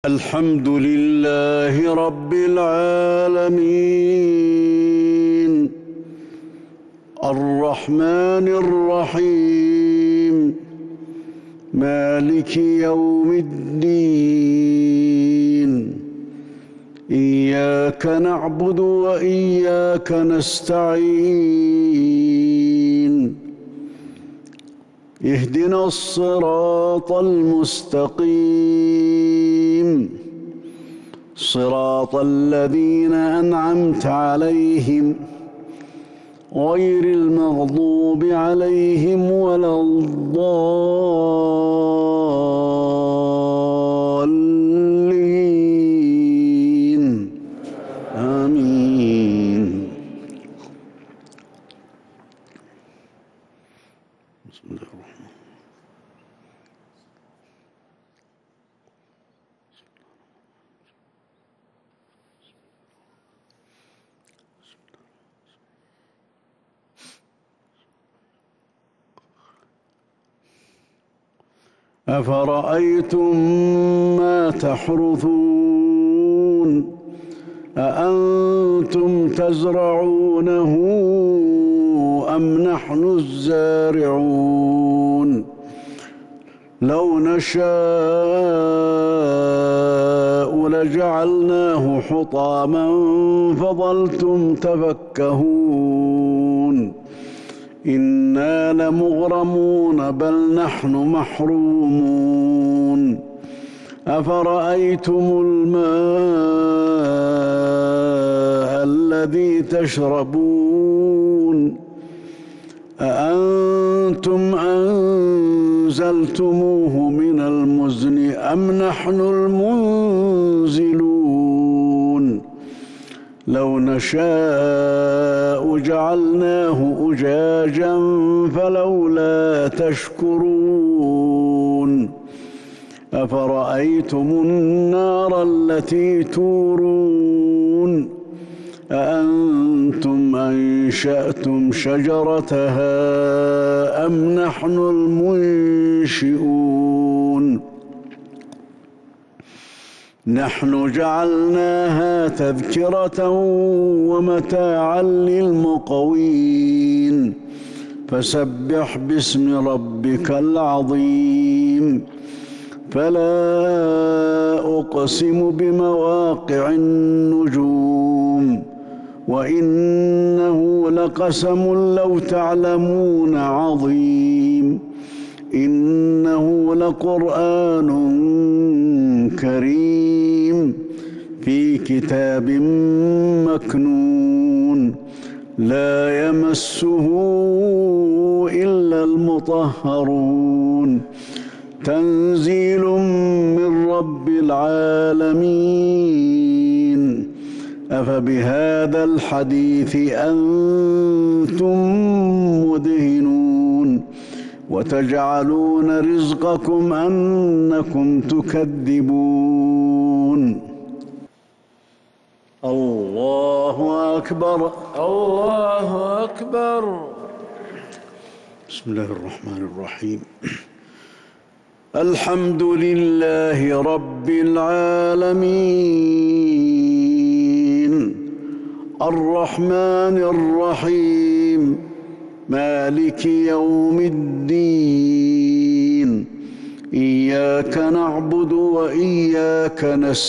الحمد لله رب العالمين الرحمن الرحيم مالك يوم الدين إياك نعبد وإياك نستعين اهدنا الصراط المستقيم صراط الذين أنعمت عليهم غير المغضوب عليهم ولا الضالين آمين. بسم الله الرحمن الرحيم. أفرأيتم ما تحرثون أأنتم تزرعونه أم نحن الزارعون لو نشاء لجعلناه حطاما فظلتم تفكهون إنا لمغرمون بل نحن محرومون أفرأيتم الماء الذي تشربون أأنتم أنزلتموه من المزن أم نحن المنزلون لو نشاء جعلناه أجاجا فلولا تشكرون أفرأيتم النار التي تورون أأنتم أنشأتم شجرتها أم نحن المنشئون نحن جعلناها تذكرة ومتاعا للمقوين فسبح باسم ربك العظيم فلا أقسم بمواقع النجوم وإنه لقسم لو تعلمون عظيم إنه لقرآن كريم في كتاب مكنون لا يمسه إلا المطهرون تنزيل من رب العالمين أفبهذا الحديث أنتم مدهنون وتجعلون رزقكم أنكم تكذبون الله أكبر الله أكبر. بسم الله الرحمن الرحيم الحمد لله رب العالمين الرحمن الرحيم مالك يوم الدين إياك نعبد وإياك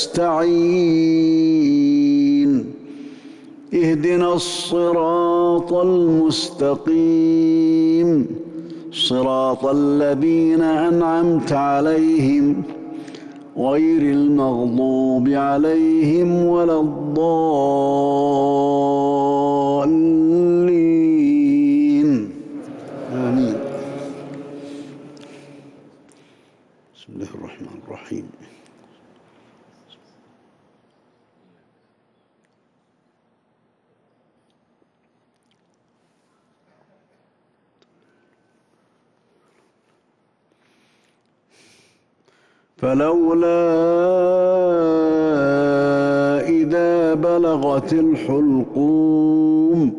نستعين اهدنا الصراط المستقيم صراط الذين أنعمت عليهم غير المغضوب عليهم ولا الضالين آمين. بسم الله الرحمن الرحيم فلولا إذا بلغت الحلقوم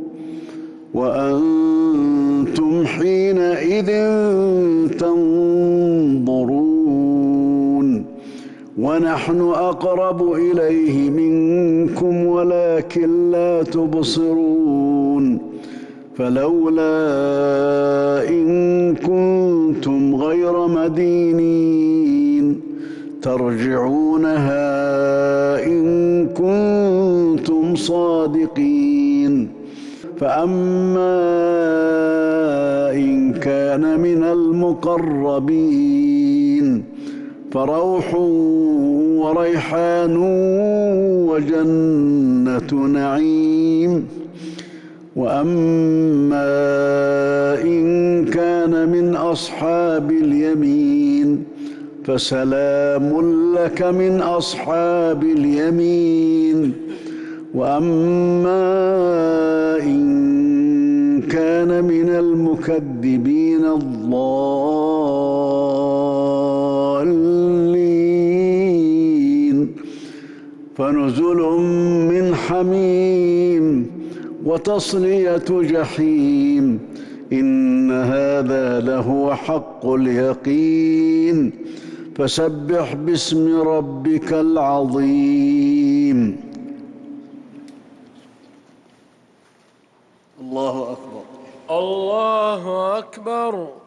وأنتم حينئذ تنظرون ونحن أقرب إليه منكم ولكن لا تبصرون فلولا إن كنتم غير مدينين ترجعونها إن كنتم صادقين فأما إن كان من المقربين فروح وريحان وجنة نعيم وأما إن كان من أصحاب اليمين فسلام لك من أصحاب اليمين وأما إن كان من المكذبين الضالين فنزل من حميم وتصلية جحيم إن هذا لهو حق اليقين فسبح باسم ربك العظيم. الله أكبر. الله أكبر.